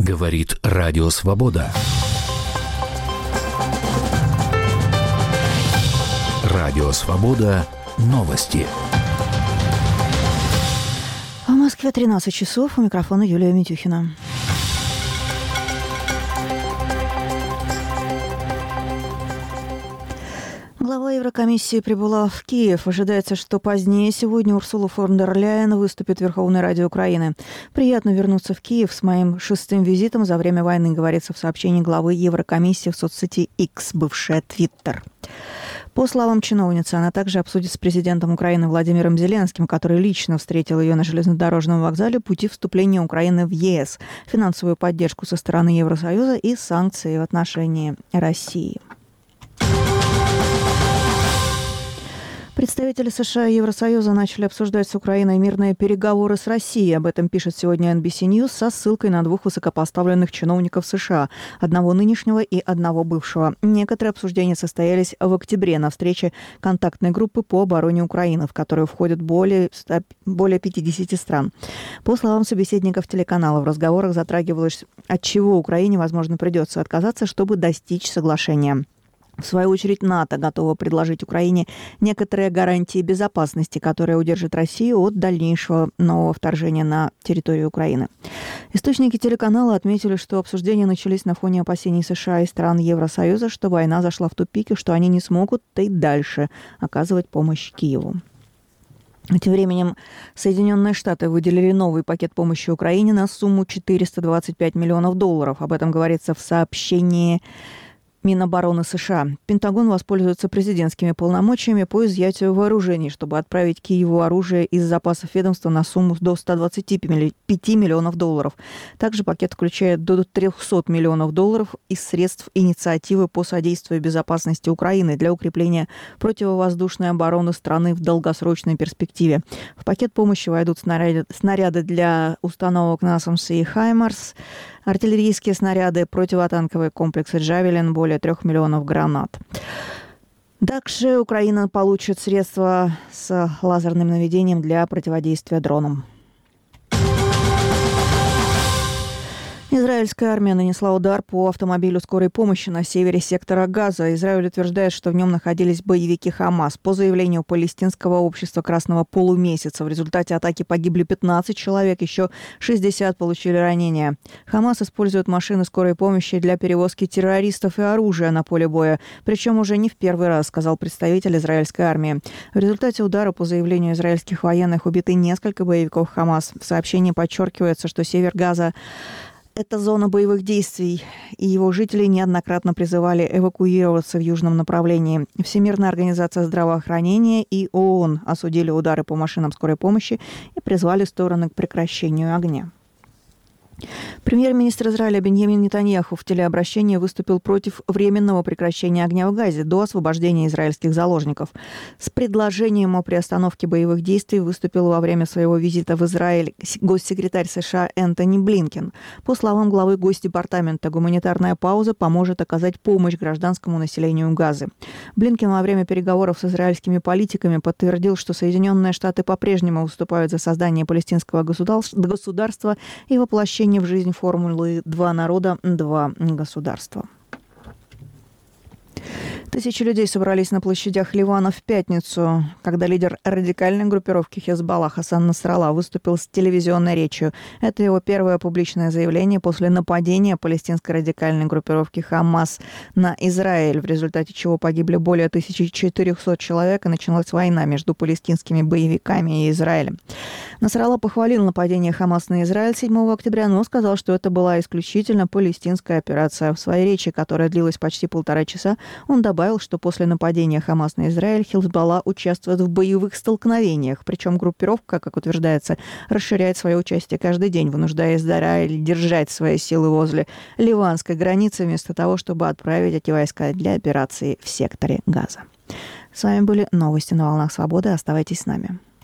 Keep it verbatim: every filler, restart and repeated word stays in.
Говорит Радио Свобода. Радио Свобода. Новости. В Москве тринадцать часов. У микрофона Юлия Митюхина. Глава Еврокомиссии прибыла в Киев. Ожидается, что позднее сегодня Урсула фон дер Ляйен выступит в Верховной Раде Украины. «Приятно вернуться в Киев с моим шестым визитом за время войны», говорится в сообщении главы Еврокомиссии в соцсети X, бывшая Твиттер. По словам чиновницы, она также обсудит с президентом Украины Владимиром Зеленским, который лично встретил ее на железнодорожном вокзале, пути вступления Украины в ЕС, финансовую поддержку со стороны Евросоюза и санкции в отношении России. Представители США и Евросоюза начали обсуждать с Украиной мирные переговоры с Россией. Об этом пишет сегодня эн би си News со ссылкой на двух высокопоставленных чиновников США, одного нынешнего и одного бывшего. Некоторые обсуждения состоялись в октябре на встрече контактной группы по обороне Украины, в которую входят более, более пятидесяти стран. По словам собеседников телеканала, в разговорах затрагивалось, от чего Украине, возможно, придется отказаться, чтобы достичь соглашения. В свою очередь, НАТО готово предложить Украине некоторые гарантии безопасности, которые удержат Россию от дальнейшего нового вторжения на территорию Украины. Источники телеканала отметили, что обсуждения начались на фоне опасений США и стран Евросоюза, что война зашла в тупик и что они не смогут и дальше оказывать помощь Киеву. Тем временем Соединенные Штаты выделили новый пакет помощи Украине на сумму четыреста двадцать пять миллионов долларов. Об этом говорится в сообщении Минобороны США. Пентагон воспользуется президентскими полномочиями по изъятию вооружений, чтобы отправить Киеву оружие из запасов ведомства на сумму до ста двадцати пяти миллионов долларов. Также пакет включает до трехсот миллионов долларов из средств инициативы по содействию безопасности Украины для укрепления противовоздушной обороны страны в долгосрочной перспективе. В пакет помощи войдут снаряды, снаряды для установок насамс и «Хаймарс», артиллерийские снаряды, противотанковые комплексы «Джавелин», более трех миллионов гранат. Также Украина получит средства с лазерным наведением для противодействия дронам. Израильская армия нанесла удар по автомобилю скорой помощи на севере сектора Газа. Израиль утверждает, что в нем находились боевики Хамас. По заявлению палестинского общества Красного полумесяца, в результате атаки погибли пятнадцать человек, еще шестьдесят получили ранения. Хамас использует машины скорой помощи для перевозки террористов и оружия на поле боя. Причем уже не в первый раз, сказал представитель израильской армии. В результате удара, по заявлению израильских военных, убиты несколько боевиков Хамас. В сообщении подчеркивается, что север Газа – это зона боевых действий, и его жители неоднократно призывали эвакуироваться в южном направлении. Всемирная организация здравоохранения и ООН осудили удары по машинам скорой помощи и призвали стороны к прекращению огня. Премьер-министр Израиля Биньямин Нетаньяху в телеобращении выступил против временного прекращения огня в Газе до освобождения израильских заложников. С предложением о приостановке боевых действий выступил во время своего визита в Израиль госсекретарь США Энтони Блинкен. По словам главы Госдепартамента, гуманитарная пауза поможет оказать помощь гражданскому населению Газы. Блинкен во время переговоров с израильскими политиками подтвердил, что Соединенные Штаты по-прежнему выступают за создание палестинского государства и воплощение в жизнь формулы «два народа, два государства». Тысячи людей собрались на площадях Ливана в пятницу, когда лидер радикальной группировки Хезболла Хасан Насралла выступил с телевизионной речью. Это его первое публичное заявление после нападения палестинской радикальной группировки Хамас на Израиль, в результате чего погибли более тысячи четырехсот человек, и началась война между палестинскими боевиками и Израилем. Насралла похвалил нападение Хамас на Израиль седьмого октября, но сказал, что это была исключительно палестинская операция. В своей речи, которая длилась почти полтора часа, он добавил, что после нападения Хамас на Израиль Хезболла участвует в боевых столкновениях. Причем группировка, как утверждается, расширяет свое участие каждый день, вынуждая Израиль держать свои силы возле ливанской границы, вместо того, чтобы отправить эти войска для операции в секторе Газа. С вами были новости на волнах Свободы. Оставайтесь с нами.